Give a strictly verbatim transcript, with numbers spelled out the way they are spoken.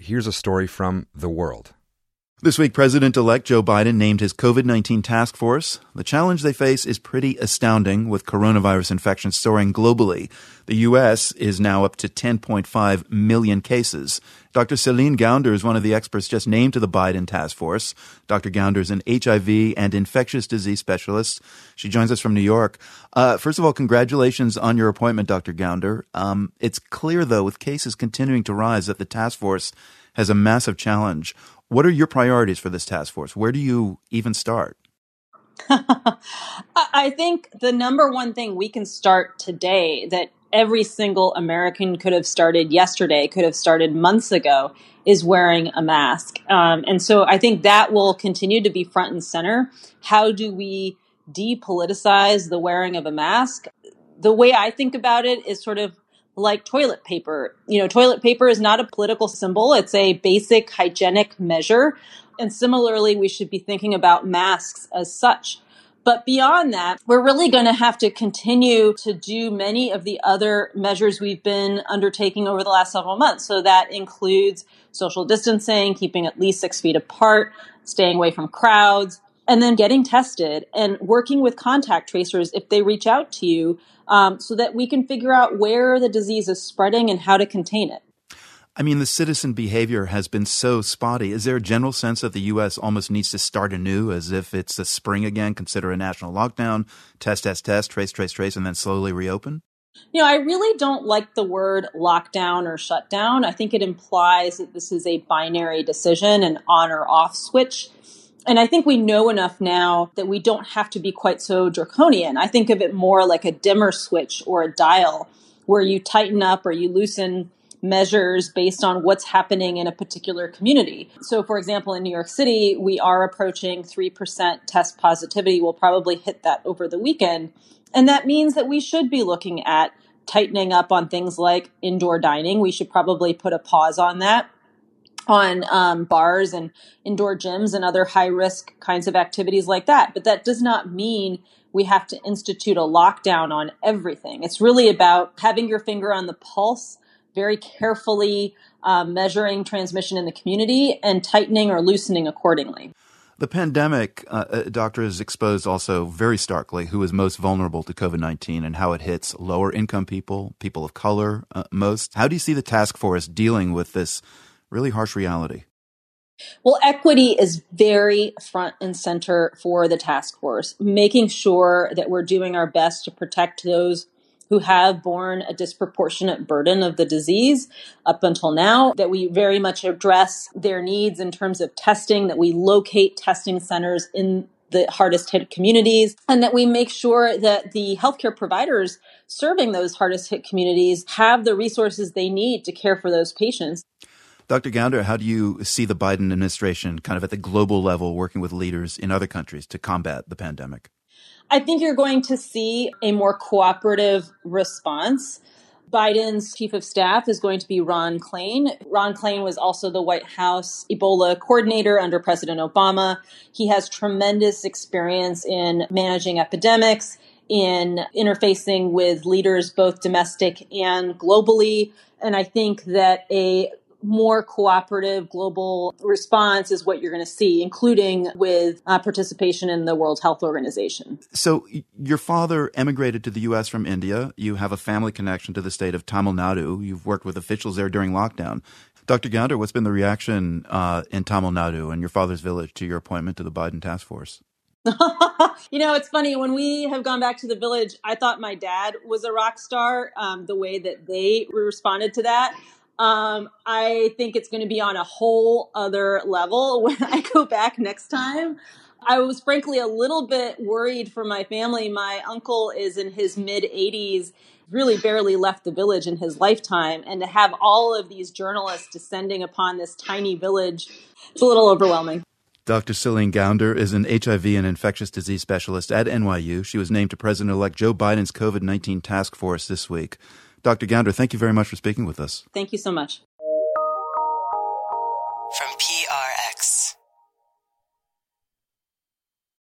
here's a story from The World. This week, President-elect Joe Biden named his COVID nineteen task force. The challenge they face is pretty astounding, with coronavirus infections soaring globally. The U S is now up to ten point five million cases. Doctor Celine Gounder is one of the experts just named to the Biden task force. Doctor Gounder is an H I V and infectious disease specialist. She joins us from New York. Uh, first of all, congratulations on your appointment, Doctor Gounder. Um, it's clear, though, with cases continuing to rise, that the task force has a massive challenge. What are your priorities for this task force? Where do you even start? I think the number one thing we can start today, that every single American could have started yesterday, could have started months ago, is wearing a mask. Um, and so I think that will continue to be front and center. How do we depoliticize the wearing of a mask? The way I think about it is sort of like toilet paper. You know, toilet paper is not a political symbol. It's a basic hygienic measure. And similarly, we should be thinking about masks as such. But beyond that, we're really going to have to continue to do many of the other measures we've been undertaking over the last several months. So that includes social distancing, keeping at least six feet apart, staying away from crowds, and then getting tested and working with contact tracers if they reach out to you, um, so that we can figure out where the disease is spreading and how to contain it. I mean, the citizen behavior has been so spotty. Is there a general sense that the U S almost needs to start anew, as if it's the spring again, consider a national lockdown, test, test, test, trace, trace, trace, and then slowly reopen? You know, I really don't like the word lockdown or shutdown. I think it implies that this is a binary decision, an on or off switch. And I think we know enough now that we don't have to be quite so draconian. I think of it more like a dimmer switch or a dial, where you tighten up or you loosen measures based on what's happening in a particular community. So, for example, in New York City, we are approaching three percent test positivity. We'll probably hit that over the weekend. And that means that we should be looking at tightening up on things like indoor dining. We should probably put a pause on that, on um, bars and indoor gyms and other high-risk kinds of activities like that. But that does not mean we have to institute a lockdown on everything. It's really about having your finger on the pulse, very carefully uh, measuring transmission in the community and tightening or loosening accordingly. The pandemic, uh, uh, doctor, has exposed also very starkly who is most vulnerable to COVID nineteen and how it hits lower income people, people of color uh, most. How do you see the task force dealing with this really harsh reality? Well, equity is very front and center for the task force, making sure that we're doing our best to protect those who have borne a disproportionate burden of the disease up until now, that we very much address their needs in terms of testing, that we locate testing centers in the hardest hit communities, and that we make sure that the healthcare providers serving those hardest hit communities have the resources they need to care for those patients. Doctor Gounder, how do you see the Biden administration kind of at the global level working with leaders in other countries to combat the pandemic? I think you're going to see a more cooperative response. Biden's chief of staff is going to be Ron Klain. Ron Klain was also the White House Ebola coordinator under President Obama. He has tremendous experience in managing epidemics, in interfacing with leaders both domestic and globally. And I think that a more cooperative global response is what you're going to see, including with uh, participation in the World Health Organization. So your father emigrated to the U S from India. You have a family connection to the state of Tamil Nadu. You've worked with officials there during lockdown. Doctor Gounder, what's been the reaction uh, in Tamil Nadu and your father's village to your appointment to the Biden task force? You know, it's funny. When we have gone back to the village, I thought my dad was a rock star, um, the way that they responded to that. Um, I think it's going to be on a whole other level when I go back next time. I was frankly a little bit worried for my family. My uncle is in his mid eighties, really barely left the village in his lifetime. And to have all of these journalists descending upon this tiny village, it's a little overwhelming. Doctor Celine Gounder is an H I V and infectious disease specialist at N Y U. She was named to President-elect Joe Biden's COVID nineteen task force this week. Doctor Gounder, thank you very much for speaking with us. Thank you so much.